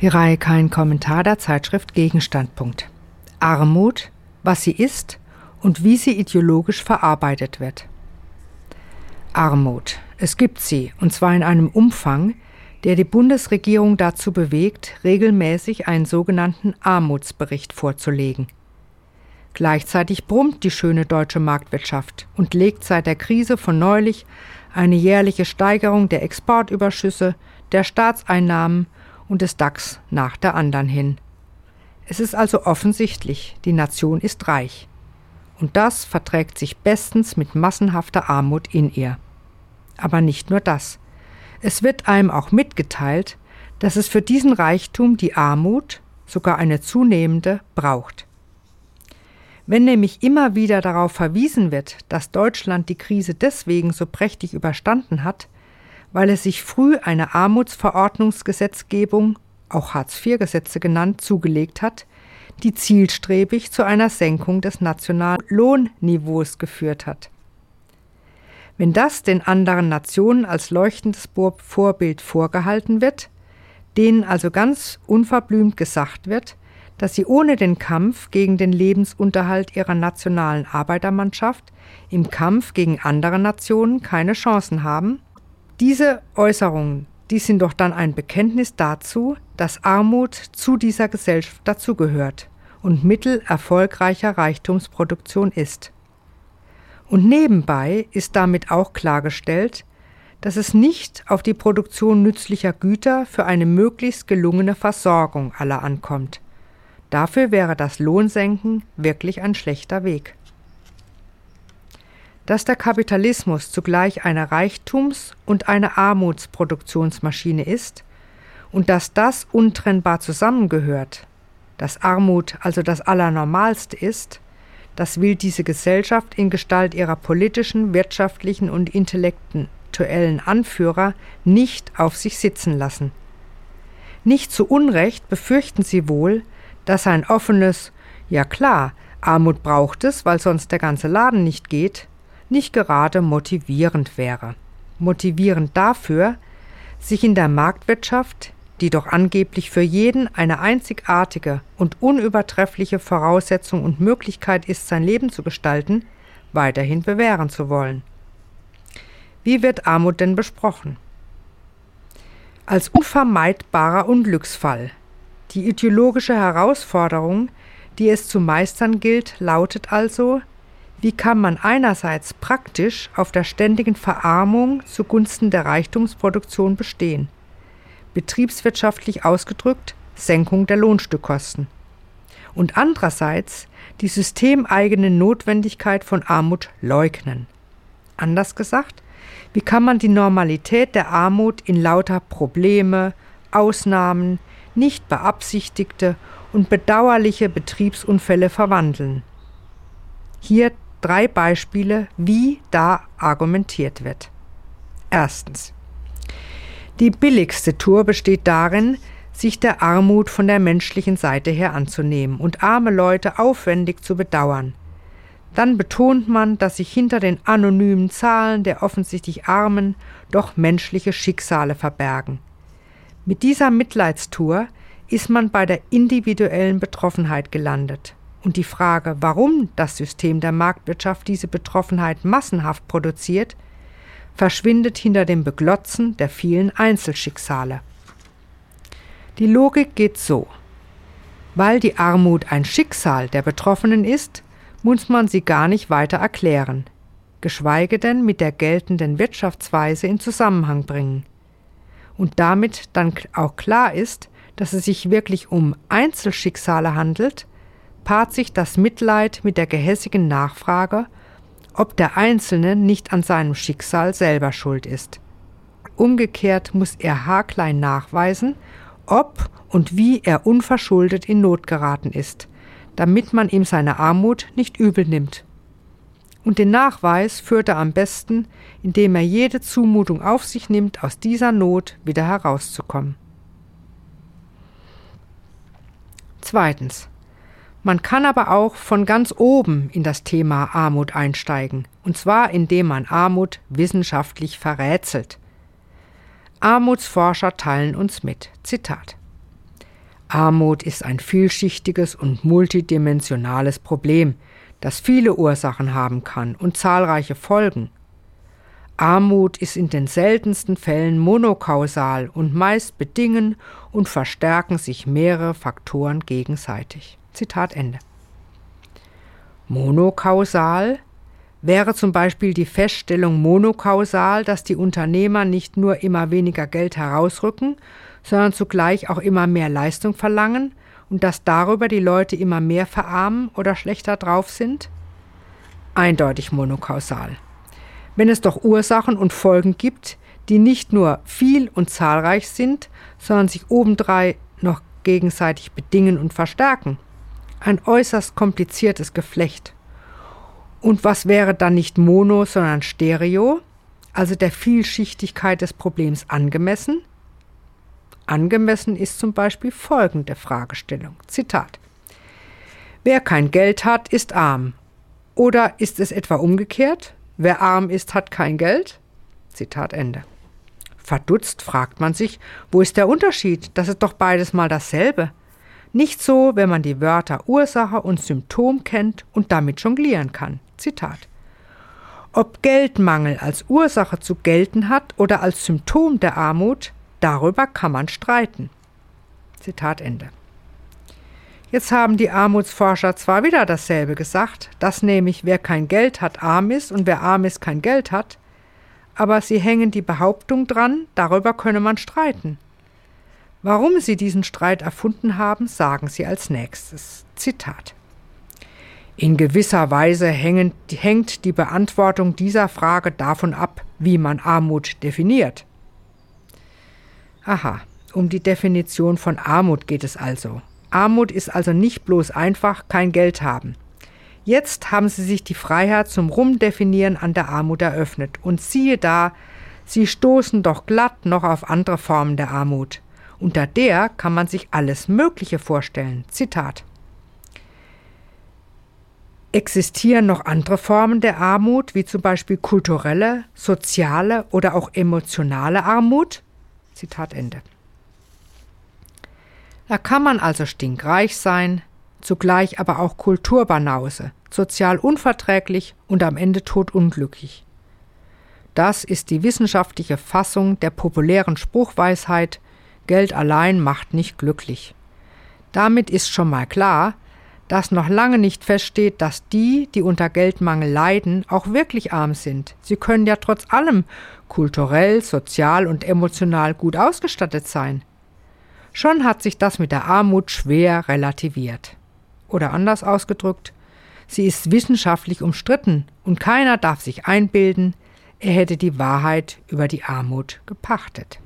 Die Reihe Kein Kommentar der Zeitschrift Gegenstandpunkt. Armut, was sie ist und wie sie ideologisch verarbeitet wird. Armut. Es gibt sie, und zwar in einem Umfang, der die Bundesregierung dazu bewegt, regelmäßig einen sogenannten Armutsbericht vorzulegen. Gleichzeitig brummt die schöne deutsche Marktwirtschaft und legt seit der Krise von neulich eine jährliche Steigerung der Exportüberschüsse, der Staatseinnahmen und des DAX nach der anderen hin. Es ist also offensichtlich, die Nation ist reich. Und das verträgt sich bestens mit massenhafter Armut in ihr. Aber nicht nur das. Es wird einem auch mitgeteilt, dass es für diesen Reichtum die Armut, sogar eine zunehmende, braucht. Wenn nämlich immer wieder darauf verwiesen wird, dass Deutschland die Krise deswegen so prächtig überstanden hat, weil es sich früh eine Armutsverordnungsgesetzgebung, auch Hartz-IV-Gesetze genannt, zugelegt hat, die zielstrebig zu einer Senkung des nationalen Lohnniveaus geführt hat. Wenn das den anderen Nationen als leuchtendes Vorbild vorgehalten wird, denen also ganz unverblümt gesagt wird, dass sie ohne den Kampf gegen den Lebensunterhalt ihrer nationalen Arbeitermannschaft im Kampf gegen andere Nationen keine Chancen haben, diese Äußerungen, die sind doch dann ein Bekenntnis dazu, dass Armut zu dieser Gesellschaft dazugehört und Mittel erfolgreicher Reichtumsproduktion ist. Und nebenbei ist damit auch klargestellt, dass es nicht auf die Produktion nützlicher Güter für eine möglichst gelungene Versorgung aller ankommt. Dafür wäre das Lohnsenken wirklich ein schlechter Weg. Dass der Kapitalismus zugleich eine Reichtums- und eine Armutsproduktionsmaschine ist und dass das untrennbar zusammengehört, dass Armut also das Allernormalste ist, das will diese Gesellschaft in Gestalt ihrer politischen, wirtschaftlichen und intellektuellen Anführer nicht auf sich sitzen lassen. Nicht zu Unrecht befürchten sie wohl, dass ein offenes »Ja klar, Armut braucht es, weil sonst der ganze Laden nicht geht«, nicht gerade motivierend wäre. Motivierend dafür, sich in der Marktwirtschaft, die doch angeblich für jeden eine einzigartige und unübertreffliche Voraussetzung und Möglichkeit ist, sein Leben zu gestalten, weiterhin bewähren zu wollen. Wie wird Armut denn besprochen? Als unvermeidbarer Unglücksfall. Die ideologische Herausforderung, die es zu meistern gilt, lautet also: Wie kann man einerseits praktisch auf der ständigen Verarmung zugunsten der Reichtumsproduktion bestehen? Betriebswirtschaftlich ausgedrückt Senkung der Lohnstückkosten. Und andererseits die systemeigene Notwendigkeit von Armut leugnen. Anders gesagt, wie kann man die Normalität der Armut in lauter Probleme, Ausnahmen, nicht beabsichtigte und bedauerliche Betriebsunfälle verwandeln? Hier 3 Beispiele, wie da argumentiert wird. Erstens. Die billigste Tour besteht darin, sich der Armut von der menschlichen Seite her anzunehmen und arme Leute aufwendig zu bedauern. Dann betont man, dass sich hinter den anonymen Zahlen der offensichtlich Armen doch menschliche Schicksale verbergen. Mit dieser Mitleidstour ist man bei der individuellen Betroffenheit gelandet. Und die Frage, warum das System der Marktwirtschaft diese Betroffenheit massenhaft produziert, verschwindet hinter dem Beglotzen der vielen Einzelschicksale. Die Logik geht so: Weil die Armut ein Schicksal der Betroffenen ist, muss man sie gar nicht weiter erklären, geschweige denn mit der geltenden Wirtschaftsweise in Zusammenhang bringen. Und damit dann auch klar ist, dass es sich wirklich um Einzelschicksale handelt, paart sich das Mitleid mit der gehässigen Nachfrage, ob der Einzelne nicht an seinem Schicksal selber schuld ist. Umgekehrt muss er haarklein nachweisen, ob und wie er unverschuldet in Not geraten ist, damit man ihm seine Armut nicht übel nimmt. Und den Nachweis führt er am besten, indem er jede Zumutung auf sich nimmt, aus dieser Not wieder herauszukommen. Zweitens. Man kann aber auch von ganz oben in das Thema Armut einsteigen, und zwar indem man Armut wissenschaftlich verrätselt. Armutsforscher teilen uns mit, Zitat: Armut ist ein vielschichtiges und multidimensionales Problem, das viele Ursachen haben kann und zahlreiche Folgen. Armut ist in den seltensten Fällen monokausal und meist bedingen und verstärken sich mehrere Faktoren gegenseitig. Zitat Ende. Monokausal wäre zum Beispiel die Feststellung monokausal, dass die Unternehmer nicht nur immer weniger Geld herausrücken, sondern zugleich auch immer mehr Leistung verlangen und dass darüber die Leute immer mehr verarmen oder schlechter drauf sind? Eindeutig monokausal. Wenn es doch Ursachen und Folgen gibt, die nicht nur viel und zahlreich sind, sondern sich obendrein noch gegenseitig bedingen und verstärken. Ein äußerst kompliziertes Geflecht. Und was wäre dann nicht mono, sondern stereo, also der Vielschichtigkeit des Problems angemessen? Angemessen ist zum Beispiel folgende Fragestellung. Zitat: Wer kein Geld hat, ist arm. Oder ist es etwa umgekehrt? Wer arm ist, hat kein Geld? Zitat Ende. Verdutzt fragt man sich, wo ist der Unterschied? Das ist doch beides mal dasselbe. Nicht so, wenn man die Wörter Ursache und Symptom kennt und damit jonglieren kann. Zitat: Ob Geldmangel als Ursache zu gelten hat oder als Symptom der Armut, darüber kann man streiten. Zitat Ende. Jetzt haben die Armutsforscher zwar wieder dasselbe gesagt, dass nämlich wer kein Geld hat, arm ist und wer arm ist, kein Geld hat, aber sie hängen die Behauptung dran, darüber könne man streiten. Warum sie diesen Streit erfunden haben, sagen sie als nächstes. Zitat: In gewisser Weise hängt die Beantwortung dieser Frage davon ab, wie man Armut definiert. Aha, um die Definition von Armut geht es also. Armut ist also nicht bloß einfach kein Geld haben. Jetzt haben sie sich die Freiheit zum Rumdefinieren an der Armut eröffnet. Und siehe da, sie stoßen doch glatt noch auf andere Formen der Armut. Unter der kann man sich alles Mögliche vorstellen. Zitat: Existieren noch andere Formen der Armut, wie zum Beispiel kulturelle, soziale oder auch emotionale Armut? Zitat Ende. Da kann man also stinkreich sein, zugleich aber auch Kulturbanause, sozial unverträglich und am Ende todunglücklich. Das ist die wissenschaftliche Fassung der populären Spruchweisheit: Geld allein macht nicht glücklich. Damit ist schon mal klar, dass noch lange nicht feststeht, dass die unter Geldmangel leiden, auch wirklich arm sind. Sie können ja trotz allem kulturell, sozial und emotional gut ausgestattet sein. Schon hat sich das mit der Armut schwer relativiert. Oder anders ausgedrückt, sie ist wissenschaftlich umstritten und keiner darf sich einbilden, er hätte die Wahrheit über die Armut gepachtet.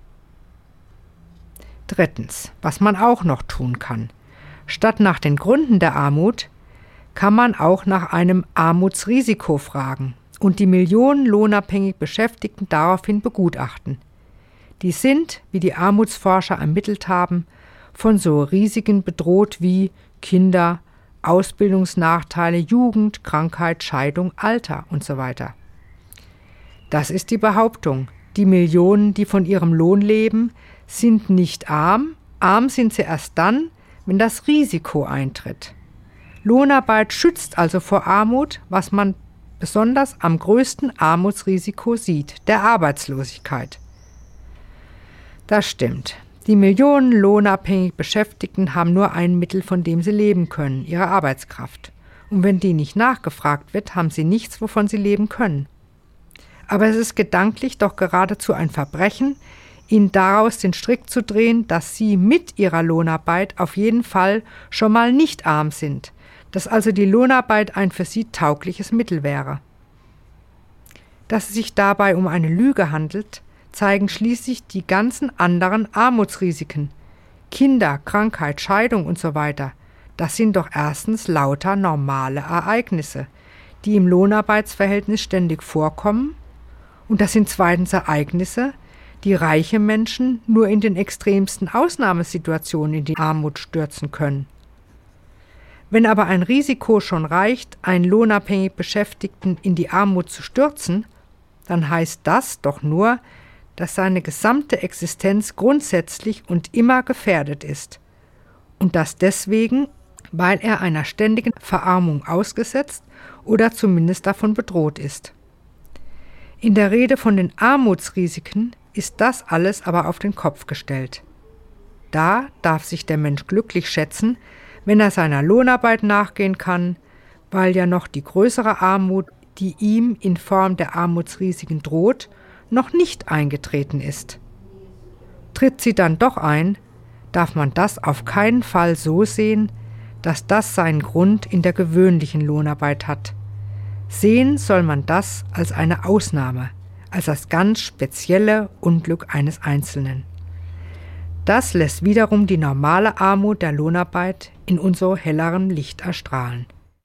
Drittens, was man auch noch tun kann. Statt nach den Gründen der Armut kann man auch nach einem Armutsrisiko fragen und die Millionen lohnabhängig Beschäftigten daraufhin begutachten. Die sind, wie die Armutsforscher ermittelt haben, von so Risiken bedroht wie Kinder, Ausbildungsnachteile, Jugend, Krankheit, Scheidung, Alter und so weiter. Das ist die Behauptung. Die Millionen, die von ihrem Lohn leben, sind nicht arm. Arm sind sie erst dann, wenn das Risiko eintritt. Lohnarbeit schützt also vor Armut, was man besonders am größten Armutsrisiko sieht, der Arbeitslosigkeit. Das stimmt. Die Millionen lohnabhängig Beschäftigten haben nur ein Mittel, von dem sie leben können, ihre Arbeitskraft. Und wenn die nicht nachgefragt wird, haben sie nichts, wovon sie leben können. Aber es ist gedanklich doch geradezu ein Verbrechen, ihnen daraus den Strick zu drehen, dass sie mit ihrer Lohnarbeit auf jeden Fall schon mal nicht arm sind, dass also die Lohnarbeit ein für sie taugliches Mittel wäre. Dass es sich dabei um eine Lüge handelt, zeigen schließlich die ganzen anderen Armutsrisiken. Kinder, Krankheit, Scheidung und so weiter. Das sind doch erstens lauter normale Ereignisse, die im Lohnarbeitsverhältnis ständig vorkommen. Und das sind zweitens Ereignisse, die reiche Menschen nur in den extremsten Ausnahmesituationen in die Armut stürzen können. Wenn aber ein Risiko schon reicht, einen lohnabhängig Beschäftigten in die Armut zu stürzen, dann heißt das doch nur, dass seine gesamte Existenz grundsätzlich und immer gefährdet ist. Und das deswegen, weil er einer ständigen Verarmung ausgesetzt oder zumindest davon bedroht ist. In der Rede von den Armutsrisiken ist das alles aber auf den Kopf gestellt. Da darf sich der Mensch glücklich schätzen, wenn er seiner Lohnarbeit nachgehen kann, weil ja noch die größere Armut, die ihm in Form der Armutsrisiken droht, noch nicht eingetreten ist. Tritt sie dann doch ein, darf man das auf keinen Fall so sehen, dass das seinen Grund in der gewöhnlichen Lohnarbeit hat. Sehen soll man das als eine Ausnahme, als das ganz spezielle Unglück eines Einzelnen. Das lässt wiederum die normale Armut der Lohnarbeit in unser hellerem Licht erstrahlen.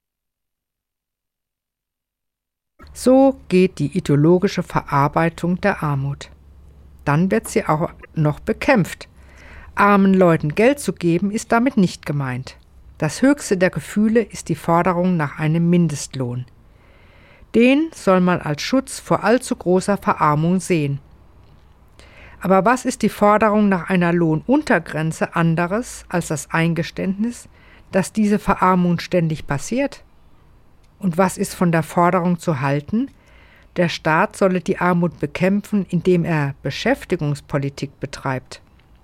So geht die ideologische Verarbeitung der Armut. Dann wird sie auch noch bekämpft. Armen Leuten Geld zu geben, ist damit nicht gemeint. Das höchste der Gefühle ist die Forderung nach einem Mindestlohn. Den soll man als Schutz vor allzu großer Verarmung sehen. Aber was ist die Forderung nach einer Lohnuntergrenze anderes als das Eingeständnis, dass diese Verarmung ständig passiert? Und was ist von der Forderung zu halten, der Staat solle die Armut bekämpfen, indem er Beschäftigungspolitik betreibt?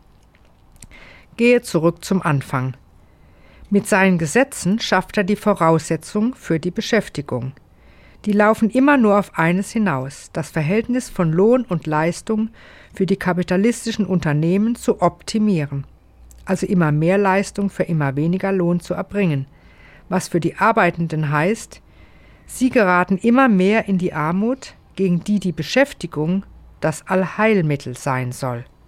Gehe zurück zum Anfang. Mit seinen Gesetzen schafft er die Voraussetzung für die Beschäftigung. Die laufen immer nur auf eines hinaus, das Verhältnis von Lohn und Leistung für die kapitalistischen Unternehmen zu optimieren, also immer mehr Leistung für immer weniger Lohn zu erbringen, was für die Arbeitenden heißt, sie geraten immer mehr in die Armut, gegen die die Beschäftigung das Allheilmittel sein soll.